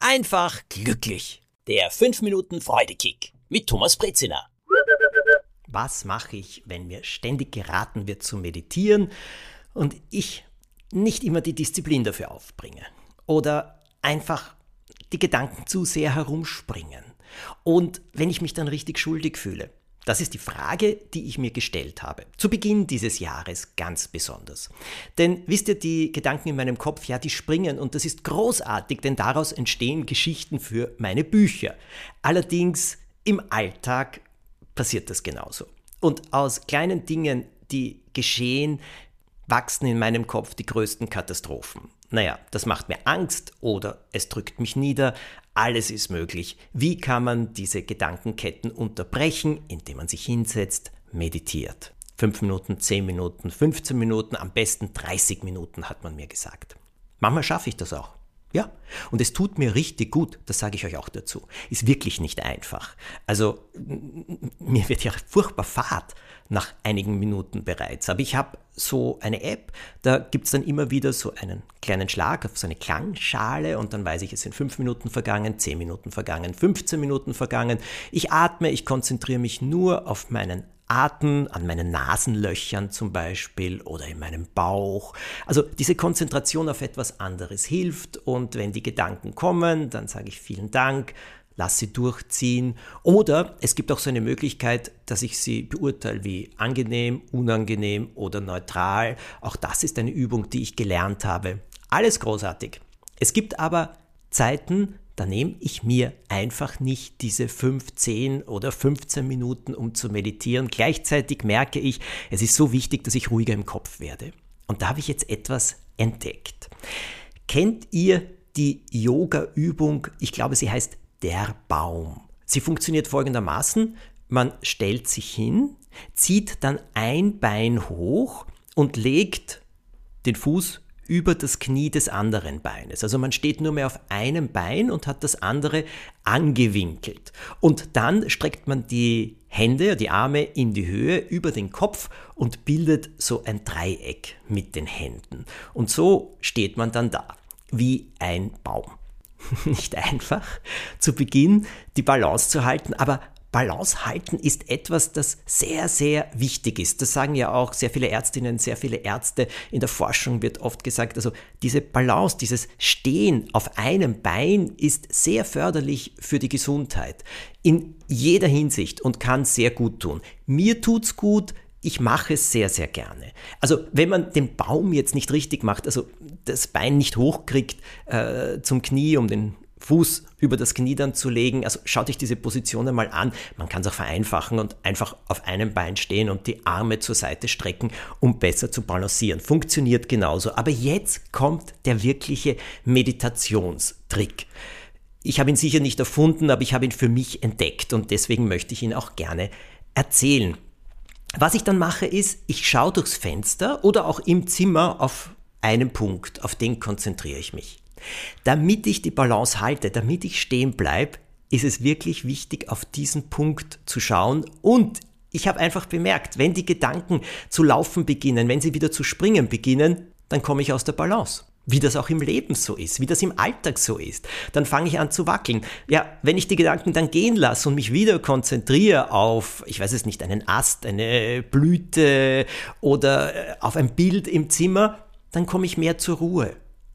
einfach glücklich. Der 5 Minuten Freudekick mit Thomas Brezina. Was mache ich, wenn mir ständig geraten wird zu meditieren und ich nicht immer die Disziplin dafür aufbringe? Oder einfach die Gedanken zu sehr herumspringen? Und wenn ich mich dann richtig schuldig fühle? Das ist die Frage, die ich mir gestellt habe. Zu Beginn dieses Jahres ganz besonders. Denn wisst ihr, die Gedanken in meinem Kopf, ja, die springen und das ist großartig, denn daraus entstehen Geschichten für meine Bücher. Allerdings im Alltag passiert das genauso. Und aus kleinen Dingen, die geschehen, wachsen in meinem Kopf die größten Katastrophen. Naja, das macht mir Angst oder es drückt mich nieder. Alles ist möglich. Wie kann man diese Gedankenketten unterbrechen, indem man sich hinsetzt, meditiert? 5 Minuten, 10 Minuten, 15 Minuten, am besten 30 Minuten, hat man mir gesagt. Manchmal schaffe ich das auch. Ja, und es tut mir richtig gut, das sage ich euch auch dazu. Ist wirklich nicht einfach. Also, mir wird ja furchtbar fad nach einigen Minuten bereits. Aber ich habe so eine App, da gibt es dann immer wieder so einen kleinen Schlag auf so eine Klangschale und dann weiß ich, es sind 5 Minuten vergangen, 10 Minuten vergangen, 15 Minuten vergangen. Ich atme, ich konzentriere mich nur auf meinen Atem, an meinen Nasenlöchern zum Beispiel oder in meinem Bauch. Also diese Konzentration auf etwas anderes hilft und wenn die Gedanken kommen, dann sage ich vielen Dank, lass sie durchziehen. Oder es gibt auch so eine Möglichkeit, dass ich sie beurteile wie angenehm, unangenehm oder neutral. Auch das ist eine Übung, die ich gelernt habe. Alles großartig. Es gibt aber Zeiten, da nehme ich mir einfach nicht diese 10 oder 15 Minuten, um zu meditieren. Gleichzeitig merke ich, es ist so wichtig, dass ich ruhiger im Kopf werde. Und da habe ich jetzt etwas entdeckt. Kennt ihr die Yoga-Übung? Ich glaube, sie heißt der Baum. Sie funktioniert folgendermaßen. Man stellt sich hin, zieht dann ein Bein hoch und legt den Fuß über das Knie des anderen Beines. Also man steht nur mehr auf einem Bein und hat das andere angewinkelt. Und dann streckt man die Hände, die Arme in die Höhe über den Kopf und bildet so ein Dreieck mit den Händen. Und so steht man dann da, wie ein Baum. Nicht einfach, zu Beginn die Balance zu halten, aber Balance halten ist etwas, das sehr, sehr wichtig ist. Das sagen ja auch sehr viele Ärztinnen, sehr viele Ärzte. In der Forschung wird oft gesagt, also diese Balance, dieses Stehen auf einem Bein ist sehr förderlich für die Gesundheit. In jeder Hinsicht und kann sehr gut tun. Mir tut's gut. Ich mache es sehr, sehr gerne. Also wenn man den Baum jetzt nicht richtig macht, also das Bein nicht hochkriegt zum Knie, um den Fuß über das Knie dann zu legen, also schaut euch diese Position einmal an. Man kann es auch vereinfachen und einfach auf einem Bein stehen und die Arme zur Seite strecken, um besser zu balancieren. Funktioniert genauso. Aber jetzt kommt der wirkliche Meditationstrick. Ich habe ihn sicher nicht erfunden, aber ich habe ihn für mich entdeckt und deswegen möchte ich ihn auch gerne erzählen. Was ich dann mache ist, ich schaue durchs Fenster oder auch im Zimmer auf einen Punkt, auf den konzentriere ich mich. Damit ich die Balance halte, damit ich stehen bleibe, ist es wirklich wichtig, auf diesen Punkt zu schauen. Und ich habe einfach bemerkt, wenn die Gedanken zu laufen beginnen, wenn sie wieder zu springen beginnen, dann komme ich aus der Balance. Wie das auch im Leben so ist, wie das im Alltag so ist. Dann fange ich an zu wackeln. Ja, wenn ich die Gedanken dann gehen lasse und mich wieder konzentriere auf, ich weiß es nicht, einen Ast, eine Blüte oder auf ein Bild im Zimmer, dann komme ich mehr zur Ruhe.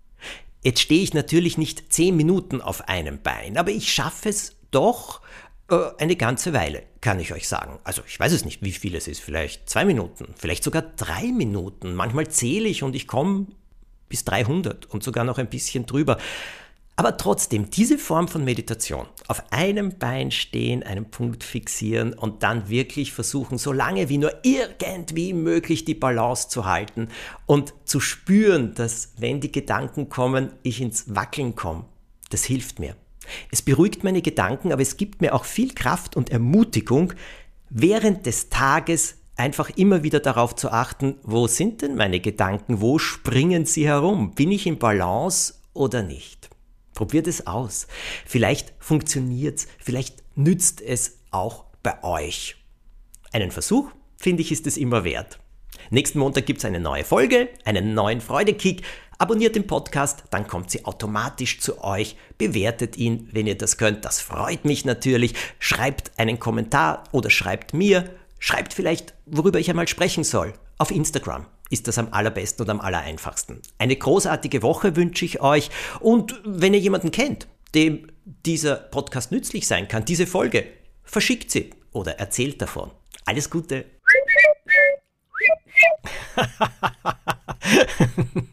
Jetzt stehe ich natürlich nicht 10 Minuten auf einem Bein, aber ich schaffe es doch eine ganze Weile, kann ich euch sagen. Also ich weiß es nicht, wie viel es ist, vielleicht 2 Minuten, vielleicht sogar 3 Minuten. Manchmal zähle ich und ich komme bis 300 und sogar noch ein bisschen drüber. Aber trotzdem, diese Form von Meditation, auf einem Bein stehen, einen Punkt fixieren und dann wirklich versuchen, so lange wie nur irgendwie möglich die Balance zu halten und zu spüren, dass, wenn die Gedanken kommen, ich ins Wackeln komme, das hilft mir. Es beruhigt meine Gedanken, aber es gibt mir auch viel Kraft und Ermutigung, während des Tages einfach immer wieder darauf zu achten, wo sind denn meine Gedanken, wo springen sie herum? Bin ich in Balance oder nicht? Probiert es aus. Vielleicht funktioniert's, vielleicht nützt es auch bei euch. Einen Versuch, finde ich, ist es immer wert. Nächsten Montag gibt's eine neue Folge, einen neuen Freudekick. Abonniert den Podcast, dann kommt sie automatisch zu euch. Bewertet ihn, wenn ihr das könnt. Das freut mich natürlich. Schreibt einen Kommentar oder schreibt mir. Schreibt vielleicht, worüber ich einmal sprechen soll. Auf Instagram ist das am allerbesten und am allereinfachsten. Eine großartige Woche wünsche ich euch. Und wenn ihr jemanden kennt, dem dieser Podcast nützlich sein kann, diese Folge, verschickt sie oder erzählt davon. Alles Gute.